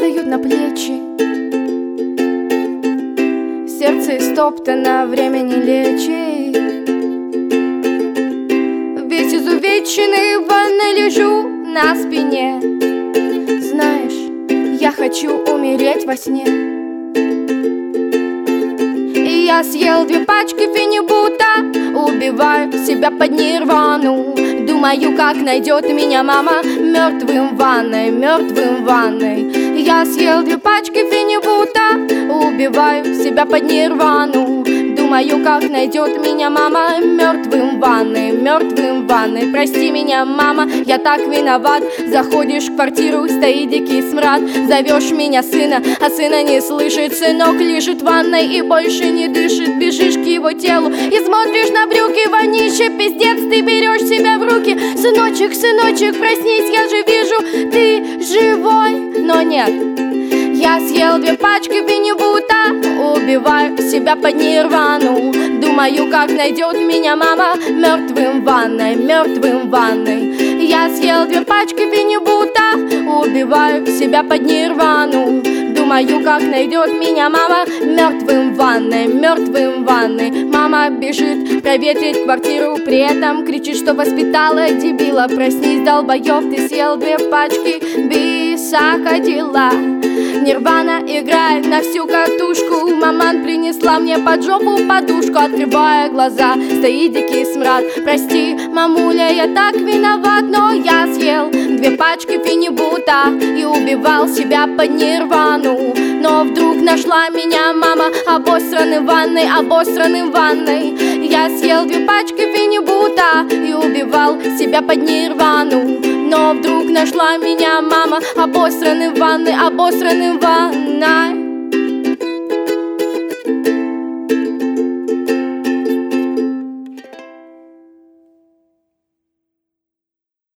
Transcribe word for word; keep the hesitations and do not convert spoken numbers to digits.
падают на плечи. Сердце истоптано, время не лечит. Весь изувеченный в ванной лежу на спине. Знаешь, я хочу умереть во сне. И я съел две пачки фенибута, убиваю себя под нирвану. Думаю, как найдет меня мама мертвым в ванной, мертвым в ванной. Я съел две пачки фенибута, убиваю себя под нирвану. Думаю, как найдет меня мама мертвым в ванной, мертвым в ванной. Прости меня, мама, я так виноват. Заходишь в квартиру, стоит дикий смрад. Зовешь меня сына, а сына не слышит. Сынок лежит в ванной и больше не дышит. Бежишь к его телу и смотришь на брюки. Вонище, пиздец, ты берешь себя в руки. Сыночек, сыночек, проснись, я же вижу, ты живой. Но нет, я съел две пачки фенибута, убиваю себя под нирвану. Думаю, как найдет меня мама мертвым в ванной, мертвым в ванной. Я съел две пачки фенибута, убиваю себя под нирвану. Думаю, как найдет меня мама мертвым в ванной, мертвым в ванной. Мама бежит проветрить квартиру, при этом кричит, что воспитала дебила. Проснись, долбоёб, ты съел две пачки бисакадила. Нирвана играет на всю катушку. Маман принесла мне под жопу подушку. Открывая глаза, стоит дикий смрад. Прости, мамуля, я так виноват. Но я съел две пачки фенибута и убивал себя под нирвану. Но вдруг нашла меня мама обосранный в ванной, обосранный в ванной. Я съел две пачки фенибута и убивал себя под нирвану. Но вдруг нашла меня мама обосранный в ванной, обосранный в ванной.